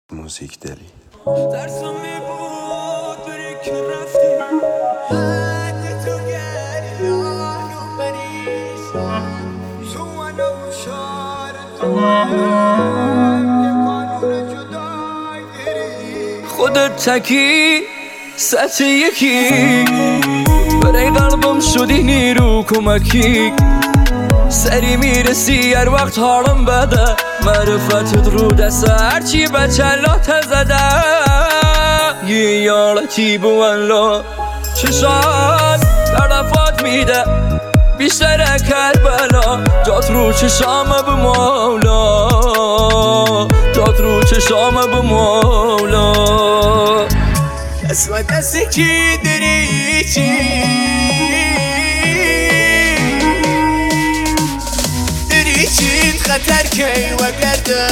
موزیک دلی ترسم میبود بری که رفتی بعد تو گریان و پریشان تو منو شارت یه قانون جدای گیری خودت تکی سطح یکی برای قلبم شدی نیرو کمکی سری میرسی هر وقت حالم بده معرفتت رو دست هرچی بچلات زده یه یارتی بوالله چشان طرفات میده بیشتر کربلا جات رو چشام به مولا جات رو چشام به مولا قسمت دستی کی داری چی چین خطر کی وقته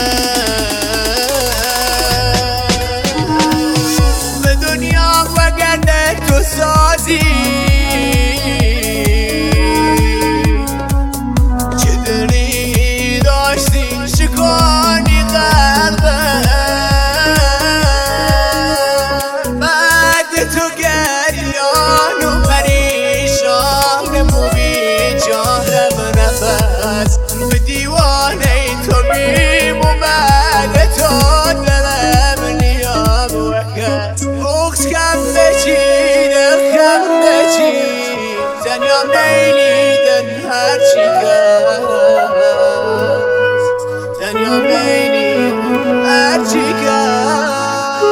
به دنیا وقته تو سازی چه داری داشتی شکانی قلبه بعد تو گریان و پریشان موی جانم نفس به دیوانه تو میمومد تو دلم نیام وقت بغز کم بچی دل کم بچی زنیا میلیدن هرچی کس زنیا میلیدن هرچی کس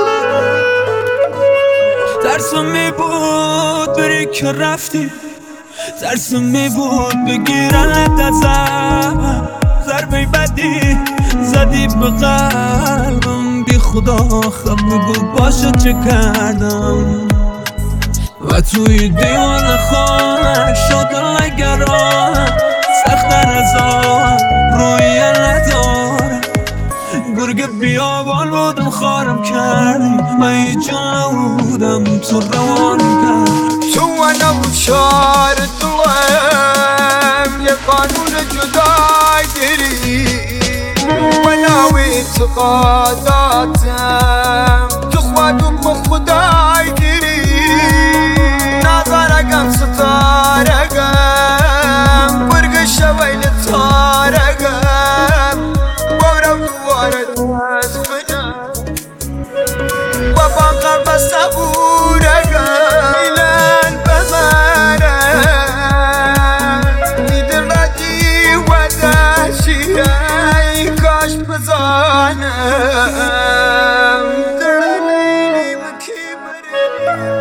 ترسم میبود بری که رفتی ترسم میبود بگیرنت ازم ضربه بدی زدی به قلبم بی خدا خب میگو باشه چه کردم و توی دیوان خانه شد نگران سختر از آن روی نداره گرگ بیابان بودم خارم کردی من هیچ نبودم تو روان کرد تو منو شار دلم یه قانون جدای داری منو اعتقاداتم تو خودم با خدای داری نظرگم ستارگم برگ شویل تارگم بارم دواره دست کنم بابا قلب صبورگم ای کاش بزانم در لیلی مکی بره